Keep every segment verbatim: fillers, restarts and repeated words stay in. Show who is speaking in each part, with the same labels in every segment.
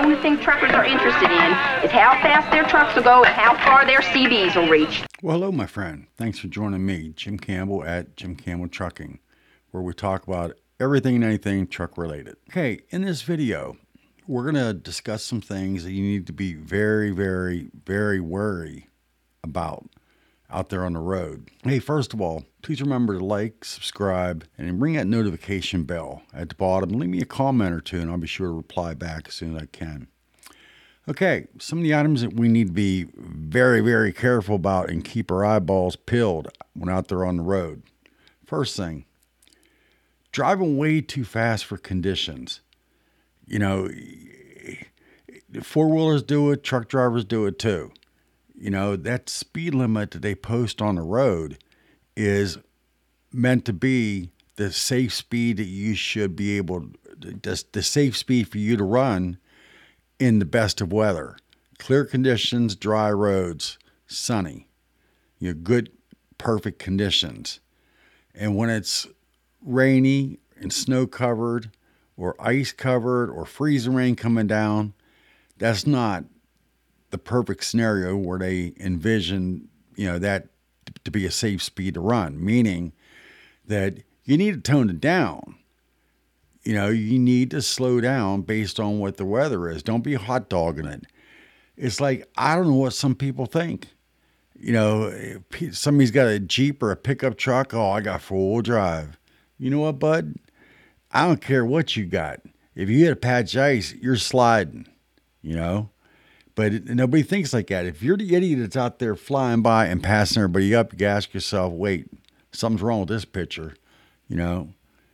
Speaker 1: only thing truckers are interested in is how fast their trucks will go and how far their C Vs will reach.
Speaker 2: Well, hello, my friend. Thanks for joining me, Jim Campbell at Jim Campbell Trucking, where we talk about everything and anything truck related. Okay, in this video, we're going to discuss some things that you need to be very, very, very wary about out there on the road. Hey, first of all, please remember to like, subscribe, and ring that notification bell at the bottom. Leave me a comment or two, and I'll be sure to reply back as soon as I can. Okay, some of the items that we need to be very, very careful about and keep our eyeballs peeled when out there on the road. First thing, driving way too fast for conditions. You know, four-wheelers do it, truck drivers do it too. You know, that speed limit that they post on the road is meant to be the safe speed that you should be able, just the safe speed for you to run in the best of weather. Clear conditions, dry roads, sunny. You know, good, perfect conditions. And when it's rainy and snow covered or ice covered or freezing rain coming down, that's not the perfect scenario where they envision, you know, that to be a safe speed to run, meaning that you need to tone it down. You know, you need to slow down based on what the weather is. Don't be hot dogging it. It's like, I don't know what some people think. You know, somebody's got a Jeep or a pickup truck. Oh, I got four-wheel drive. You know what, bud? I don't care what you got. If you hit a patch of ice, you're sliding, you know? But it, nobody thinks like that. If you're the idiot that's out there flying by and passing everybody up, you ask yourself, wait, something's wrong with this picture, you know?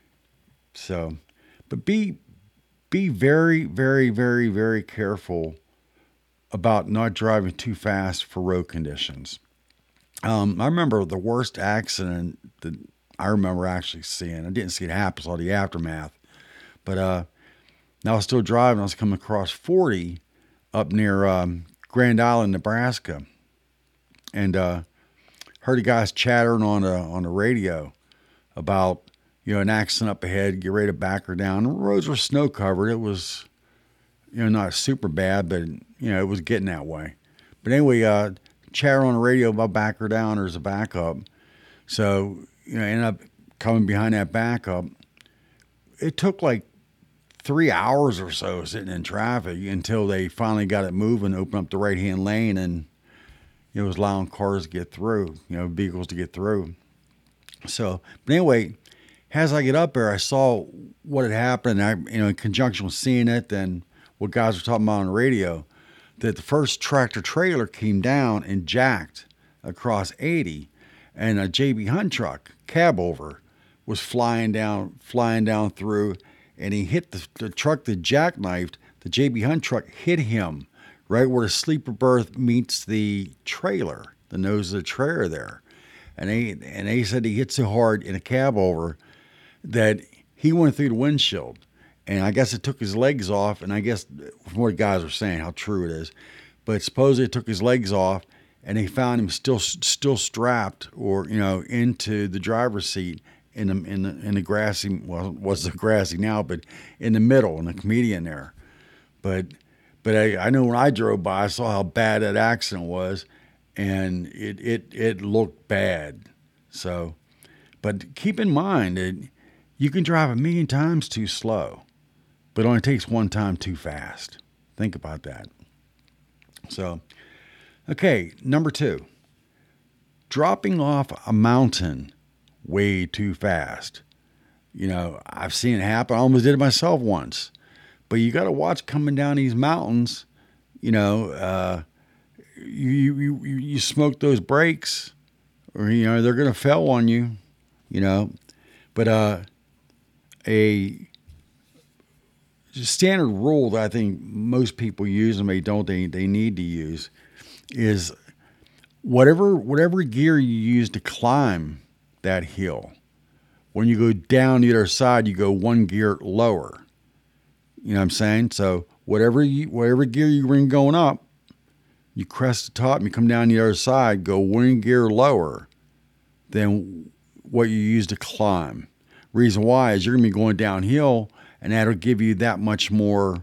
Speaker 2: So, but be be very, very, very, very careful about not driving too fast for road conditions. Um, I remember the worst accident that I remember actually seeing. I didn't see it happen, saw the aftermath. But uh, I was still driving. I was coming across forty up near um, Grand Island, Nebraska, and uh, heard the guys chattering on the on the radio about, you know, an accident up ahead, get ready to back her down. The roads were snow covered. It was, you know, not super bad, but you know, it was getting that way. But anyway, uh, chatter on the radio about back her down. There's a backup, so you know, ended up coming behind that backup. It took like three hours or so sitting in traffic until they finally got it moving, opened up the right-hand lane, and it was allowing cars to get through, you know, vehicles to get through. So, but anyway, as I get up there, I saw what had happened. I, you know, in conjunction with seeing it and what guys were talking about on the radio, that the first tractor trailer came down and jacked across eighty, and a J B Hunt truck, cab over, was flying down, flying down through. And he hit the, the truck that jackknifed. The J B Hunt truck hit him right where the sleeper berth meets the trailer, the nose of the trailer there. And they, and they said he hit so hard in a cab over that he went through the windshield. And I guess it took his legs off. And I guess from what guys were saying, how true it is, but supposedly it took his legs off and they found him still still strapped or, you know, into the driver's seat. In the in the in the grassy, well, it was the grassy now, but in the middle, in the comedian there. But but I, I know when I drove by, I saw how bad that accident was, and it it it looked bad. So, but keep in mind that you can drive a million times too slow, but it only takes one time too fast. Think about that. So, okay, number two, dropping off a mountain way too fast. You know, I've seen it happen. I almost did it myself once. But you got to watch coming down these mountains. You know, uh, you, you you smoke those brakes, or you know they're going to fail on you. You know, but uh, a standard rule that I think most people use, and they don't, they they need to use, is whatever whatever gear you use to climb that hill, when you go down the other side, you go one gear lower. You know what I'm saying? So whatever you, whatever gear you bring going up, you crest the top and you come down the other side, go one gear lower than what you use to climb. Reason why is you're going to be going downhill, and that'll give you that much more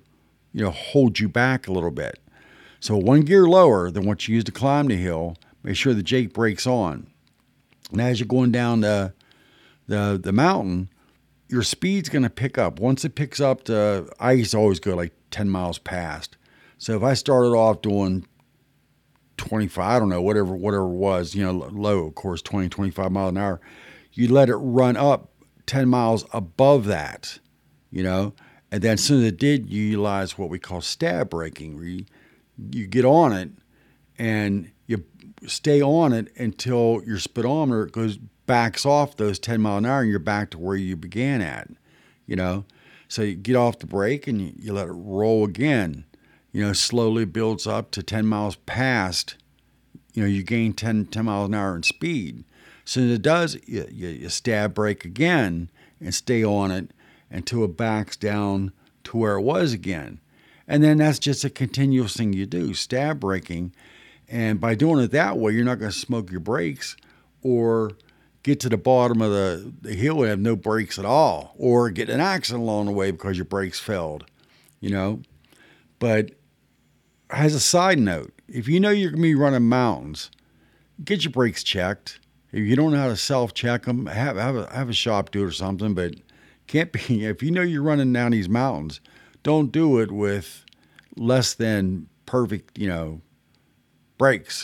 Speaker 2: you know, hold you back a little bit. So one gear lower than what you use to climb the hill, make sure the Jake brake's on. And as you're going down the the, the mountain, your speed's going to pick up. Once it picks up, to, I used to always go like ten miles past. So if I started off doing twenty-five, I don't know, whatever whatever it was, you know, low, of course, twenty, twenty-five miles an hour, you let it run up ten miles above that, you know, and then as soon as it did, you utilize what we call stab braking, where you, you get on it and you stay on it until your speedometer goes backs off those ten mile an hour and you're back to where you began at, you know. So you get off the brake and you, you let it roll again, you know, slowly builds up to ten miles past, you know, you gain ten, ten miles an hour in speed. As soon as it does, you, you, you stab brake again and stay on it until it backs down to where it was again. And then that's just a continuous thing you do, stab braking. And by doing it that way, you're not going to smoke your brakes or get to the bottom of the, the hill and have no brakes at all, or get an accident along the way because your brakes failed, you know. But as a side note, if you know you're going to be running mountains, get your brakes checked. If you don't know how to self-check them, have, have, a, have a shop do it or something, but can't be, if you know you're running down these mountains, don't do it with less than perfect, you know, brakes.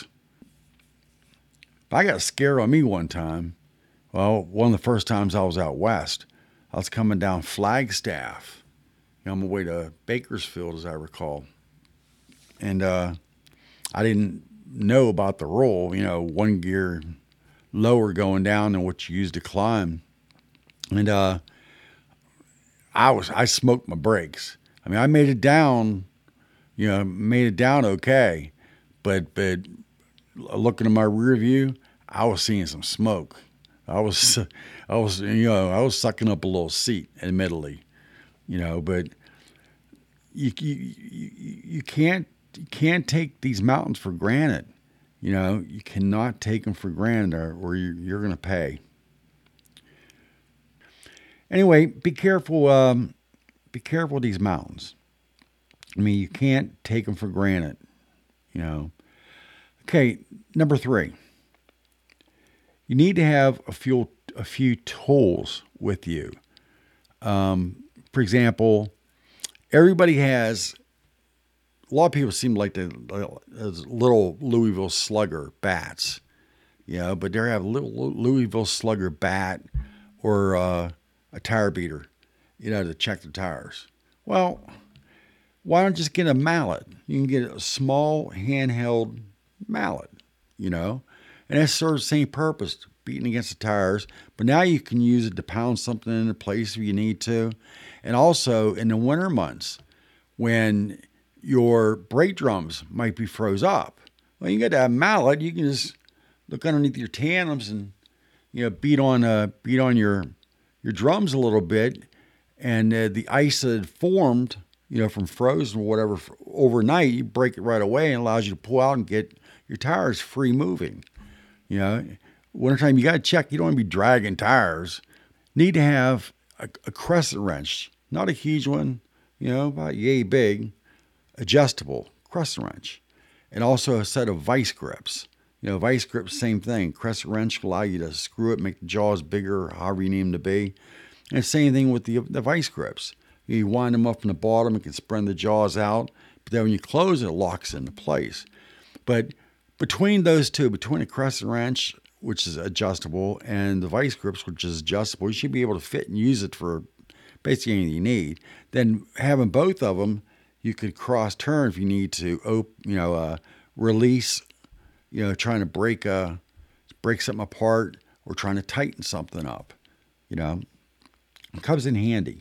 Speaker 2: I got scared on me one time. Well, one of the first times I was out west, I was coming down Flagstaff, you know, on my way to Bakersfield, as I recall. And uh, I didn't know about the roll, you know, one gear lower going down than what you use to climb. And uh, I was, I smoked my brakes. I mean, I made it down, you know, made it down okay. But, but looking at my rear view, I was seeing some smoke. I was, I was, you know, I was sucking up a little seat, admittedly, you know, but you, you, you, you can't, you can't take these mountains for granted. You know, you cannot take them for granted or, or you're, you're going to pay. Anyway, be careful, um, be careful of these mountains. I mean, you can't take them for granted, you know. Okay, number three. You need to have a few, a few tools with you. Um, for example, everybody has, a lot of people seem like they little Louisville Slugger bats, you know, but they have a little Louisville Slugger bat or uh, a tire beater, you know, to check the tires. Well, why don't you just get a mallet? You can get a small handheld mallet, you know, and that serves the same purpose, beating against the tires. But now you can use it to pound something into place if you need to. And also in the winter months when your brake drums might be froze up, well, you got that mallet. You can just look underneath your tandems and, you know, beat on uh, beat on your your drums a little bit, and uh, the ice that had formed, you know, from frozen or whatever overnight, you break it right away and allows you to pull out and get your tires free moving. You know, wintertime, you got to check. You don't want to be dragging tires. Need to have a, a crescent wrench, not a huge one, you know, about yay big, adjustable crescent wrench. And also a set of vice grips. You know, vice grips, same thing. Crescent wrench will allow you to screw it, make the jaws bigger, however you need them to be. And same thing with the, the vice grips. You wind them up from the bottom, it can spread the jaws out. But then when you close it, it locks into place. But between those two, between a crescent wrench, which is adjustable, and the vice grips, which is adjustable, you should be able to fit and use it for basically anything you need. Then having both of them, you could cross turn if you need to, op- you know, uh, release, you know, trying to break a, break something apart or trying to tighten something up. You know, it comes in handy.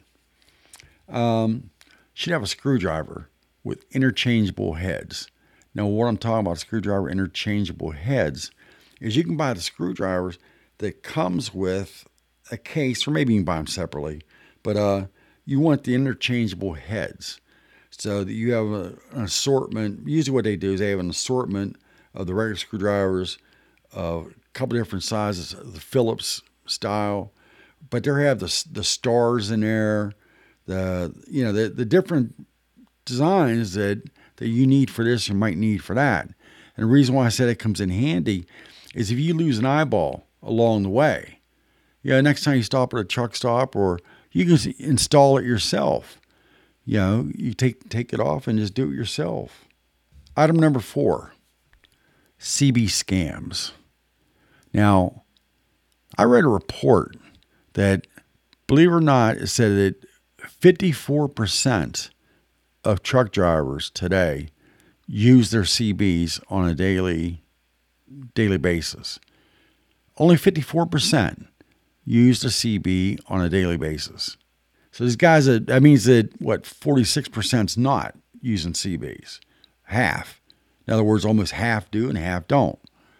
Speaker 2: Um, should have a screwdriver with interchangeable heads. Now, what I'm talking about, screwdriver interchangeable heads, is you can buy the screwdrivers that comes with a case, or maybe you can buy them separately, but uh, you want the interchangeable heads so that you have a, an assortment. Usually what they do is they have an assortment of the regular screwdrivers, uh, a couple different sizes, the Phillips style, but they have the the stars in there, the, you know, the, the different designs that, that you need for this or might need for that. And the reason why I said it comes in handy is if you lose an eyeball along the way, yeah, next time you stop at a truck stop, or you can install it yourself. You know, you take take it off and just do it yourself. Item number four, C B scams. Now, I read a report that, believe it or not, it said that fifty-four percent of truck drivers today use their C Bs on a daily daily basis. Only fifty-four percent use a C B on a daily basis. So these guys, that, that means that, what, forty-six percent is not using C Bs. Half. In other words, almost half do and half don't.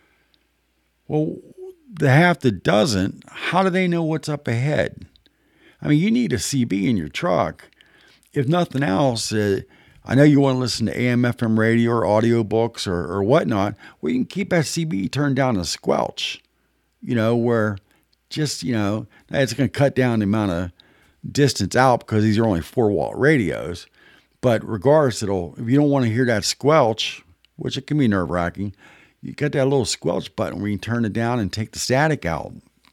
Speaker 2: Well, the half that doesn't, how do they know what's up ahead? I mean, you need a C B in your truck. If nothing else, uh, I know you want to listen to A M, F M radio or audiobooks or, or whatnot. Well, you can keep that C B turned down to squelch, you know, where just, you know, it's going to cut down the amount of distance out because these are only four watt radios. But regardless, it'll, if you don't want to hear that squelch, which it can be nerve wracking, you got that little squelch button where you can turn it down and take the static out.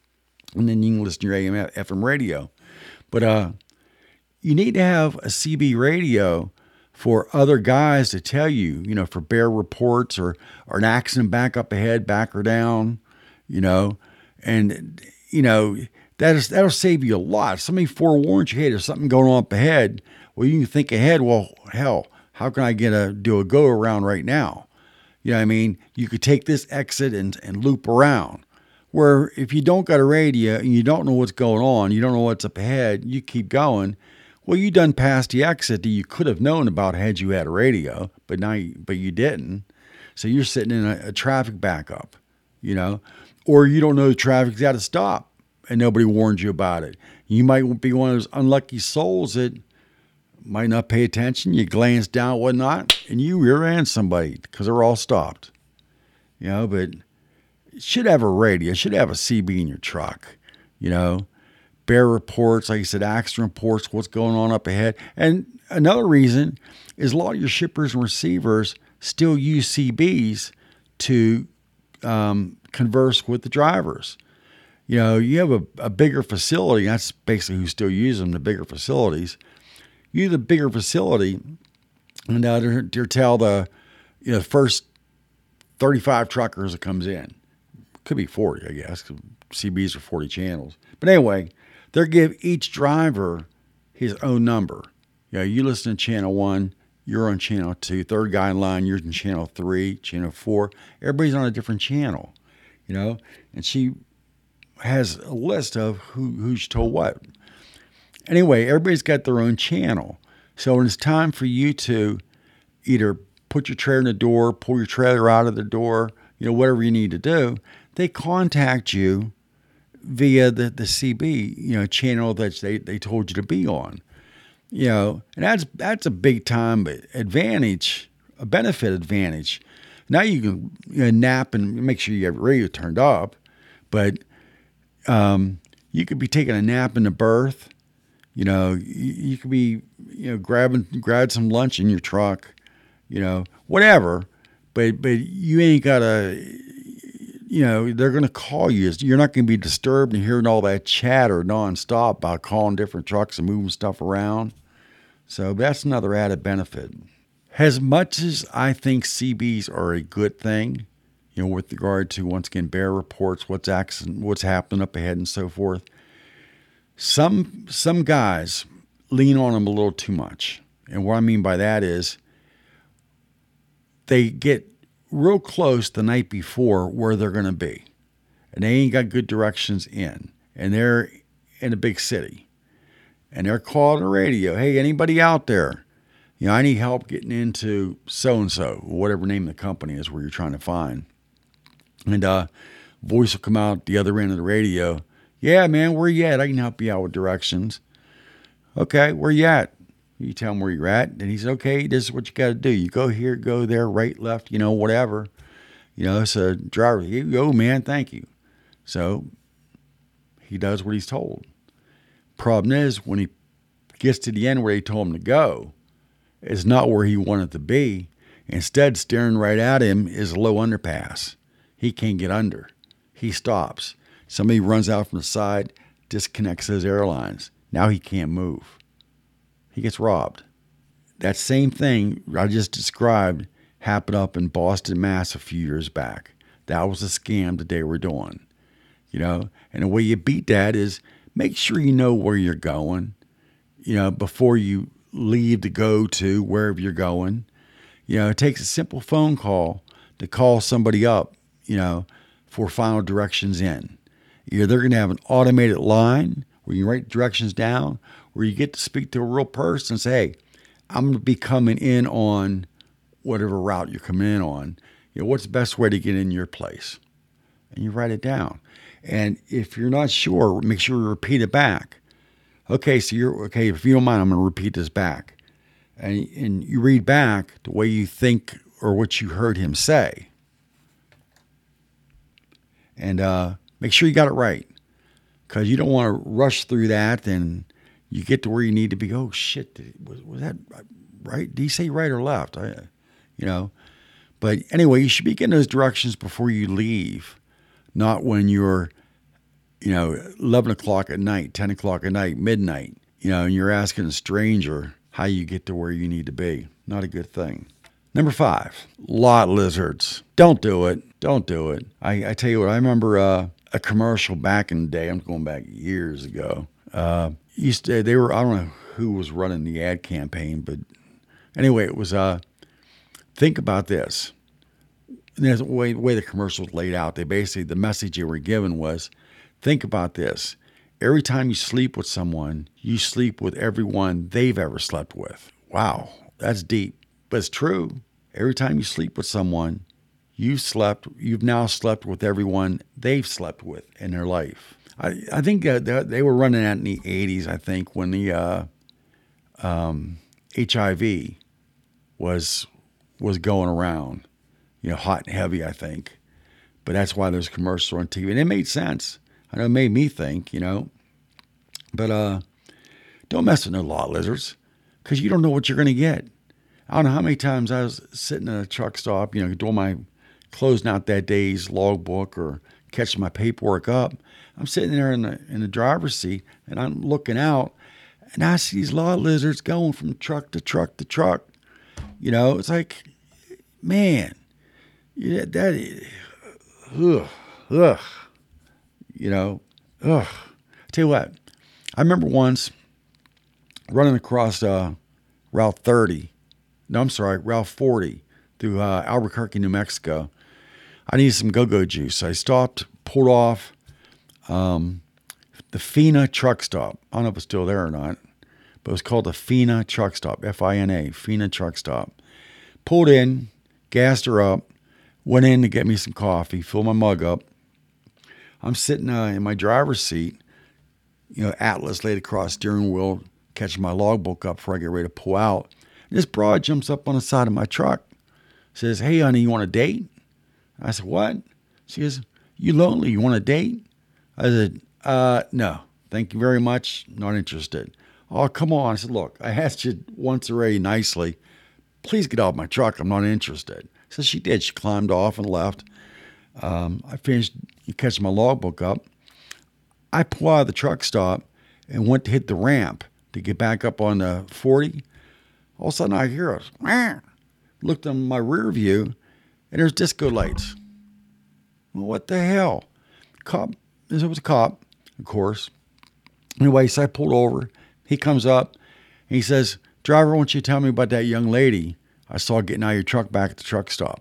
Speaker 2: And then you can listen to your A M, F M radio. But uh, you need to have a C B radio for other guys to tell you, you know, for bear reports or, or an accident back up ahead, back or down, you know. And, you know, that is, that'll save you a lot. If somebody forewarns you, hey, there's something going on up ahead. Well, you can think ahead, well, hell, how can I get a do a go around right now? You know what I mean? You could take this exit and, and loop around. Where if you don't got a radio and you don't know what's going on, you don't know what's up ahead, you keep going. Well, you done passed the exit that you could have known about had you had a radio, but now you, but you didn't. So you're sitting in a, a traffic backup, you know, or you don't know the traffic's got to stop and nobody warned you about it. You might be one of those unlucky souls that might not pay attention. You glance down, whatnot, and you rear-end somebody because they're all stopped, you know. But it should have a radio, it should have a C B in your truck, you know. Bear reports, like I said, accident reports, what's going on up ahead. And another reason is a lot of your shippers and receivers still use C Bs to um, converse with the drivers. You know, you have a, a bigger facility. That's basically who still uses them, the bigger facilities. You the bigger facility, and uh, they're, they're tell the you know first thirty-five truckers that comes in. Could be forty, I guess, 'cause C Bs are forty channels. But anyway, they'll give each driver his own number. You know, you listen to channel one, you're on channel two. Third guy in line, you're in channel three, channel four. Everybody's on a different channel, you know. And she has a list of who who's told what. Anyway, everybody's got their own channel. So when it's time for you to either put your trailer in the door, pull your trailer out of the door, you know, whatever you need to do, they contact you via the, the C B, you know, channel that they, they told you to be on. You know, and that's that's a big time advantage, a benefit advantage. Now you can you know, nap and make sure you have your radio turned up, but um, you could be taking a nap in the berth. You know, you, you could be, you know, grabbing, grab some lunch in your truck, you know, whatever. But, but you ain't got to, you know, they're going to call you. You're not going to be disturbed and hearing all that chatter nonstop about calling different trucks and moving stuff around. So that's another added benefit. As much as I think C Bs are a good thing, you know, with regard to, once again, bear reports, what's accident, what's happening up ahead and so forth, Some some guys lean on them a little too much. And what I mean by that is they get real close the night before where they're going to be. And they ain't got good directions in. And they're in a big city. And they're calling the radio, hey, anybody out there? You know, I need help getting into so-and-so, whatever name the company is where you're trying to find. And uh, voice will come out the other end of the radio. Yeah, man, where you at? I can help you out with directions. Okay, where you at? You tell him where you're at. And he said, okay, this is what you got to do. You go here, go there, right, left, you know, whatever. You know, so driver, here you go, man, thank you. So he does what he's told. Problem is, when he gets to the end where he told him to go, is not where he wanted to be. Instead, staring right at him is a low underpass. He can't get under. He stops. Somebody runs out from the side, disconnects his airlines. Now he can't move. He gets robbed. That same thing I just described happened up in Boston, Mass a few years back. That was a scam that they were doing. You know, and the way you beat that is make sure you know where you're going, you know, before you leave to go to wherever you're going. You know, it takes a simple phone call to call somebody up, you know, for final directions in. Either they're going to have an automated line where you write directions down, where you get to speak to a real person and say, hey, I'm going to be coming in on whatever route you're coming in on. You know, what's the best way to get in your place? And you write it down. And if you're not sure, make sure you repeat it back. Okay, so you're, okay, if you don't mind, I'm going to repeat this back. And, and you read back the way you think or what you heard him say. And uh, make sure you got it right. Because you don't want to rush through that and you get to where you need to be. Oh, shit, was, was that right? Did he say right or left? I, you know. But anyway, you should be getting those directions before you leave. Not when you're, you know, eleven o'clock at night, ten o'clock at night, midnight, you know, and you're asking a stranger how you get to where you need to be. Not a good thing. Number five, lot lizards. Don't do it. Don't do it. I, I tell you what, I remember uh, a commercial back in the day. I'm going back years ago. Uh, used to, they were, I don't know who was running the ad campaign, but anyway, it was, uh, think about this. And there's the way, the way the commercial was laid out. They basically, the message they were given was, think about this. Every time you sleep with someone, you sleep with everyone they've ever slept with. Wow, that's deep. But it's true. Every time you sleep with someone, you slept, you've now slept with everyone they've slept with in their life. I, I think uh, they were running that in the eighties, I think, when the uh, um, H I V was was going around. You know, hot and heavy, I think. But that's why there's commercials on T V. And it made sense. I know it made me think, you know. But uh, don't mess with no lot lizards because you don't know what you're going to get. I don't know how many times I was sitting in a truck stop, you know, doing my, closing out that day's logbook or catching my paperwork up. I'm sitting there in the, in the driver's seat and I'm looking out and I see these lot lizards going from truck to truck to truck. You know, it's like, man. Yeah, that, ugh, ugh, you know, ugh. Tell you what, I remember once running across uh, Route thirty, no, I'm sorry, Route forty through uh, Albuquerque, New Mexico. I needed some go-go juice. So I stopped, pulled off um, the Fina truck stop. I don't know if it's still there or not, but it was called the Fina truck stop, F I N A, Fina truck stop. Pulled in, gassed her up. Went in to get me some coffee, fill my mug up. I'm sitting uh, in my driver's seat, you know, Atlas laid across the steering wheel, catching my logbook up before I get ready to pull out. And this broad jumps up on the side of my truck, says, hey, honey, you want a date? I said, what? She goes, you lonely? You want a date? I said, uh, no, thank you very much. Not interested. Oh, come on. I said, look, I asked you once already nicely. Please get off my truck. I'm not interested. So she did. She climbed off and left. Um, I finished catching my logbook up. I pulled out of the truck stop and went to hit the ramp to get back up on the forty. All of a sudden I hear a, Wah! Looked on my rear view and there's disco lights. Well, what the hell? Cop, it was a cop, of course. Anyway, so I pulled over. He comes up and he says, driver, why don't you tell me about that young lady I saw getting out of your truck back at the truck stop?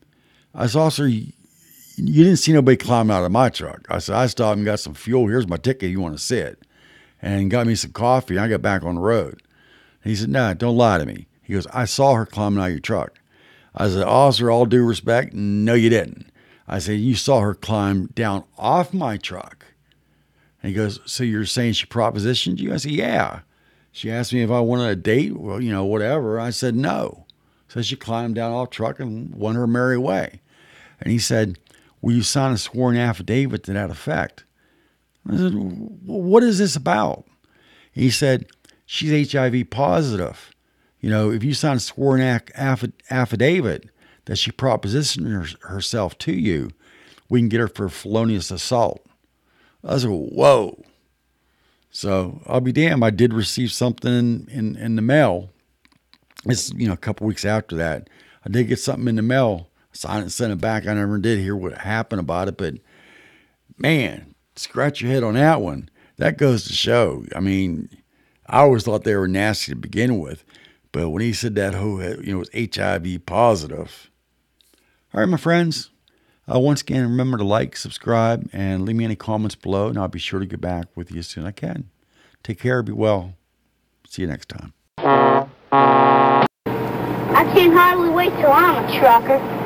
Speaker 2: I said, officer, you, you didn't see nobody climbing out of my truck. I said, I stopped and got some fuel. Here's my ticket. You want to see it? And got me some coffee. And I got back on the road. And he said, no, nah, don't lie to me. He goes, I saw her climbing out of your truck. I said, officer, all due respect, no, you didn't. I said, you saw her climb down off my truck. And he goes, so you're saying she propositioned you? I said, yeah. She asked me if I wanted a date. Well, you know, whatever. I said, no. So she climbed down off truck and went her merry way. And he said, will you sign a sworn affidavit to that effect? I said, well, what is this about? He said, she's H I V positive. You know, if you sign a sworn aff- aff- affidavit that she propositioned her- herself to you, we can get her for felonious assault. I was like, whoa. So I'll be damned. I did receive something in, in, in the mail. It's, you know, a couple weeks after that. I did get something in the mail. Signed it and sent it back. I never did hear what happened about it, but man, scratch your head on that one. That goes to show. I mean, I always thought they were nasty to begin with, but when he said that who you know was H I V positive. All right, my friends. Uh, once again, remember to like, subscribe, and leave me any comments below, and I'll be sure to get back with you as soon as I can. Take care. Be well. See you next time.
Speaker 3: I can't hardly wait till I'm a trucker.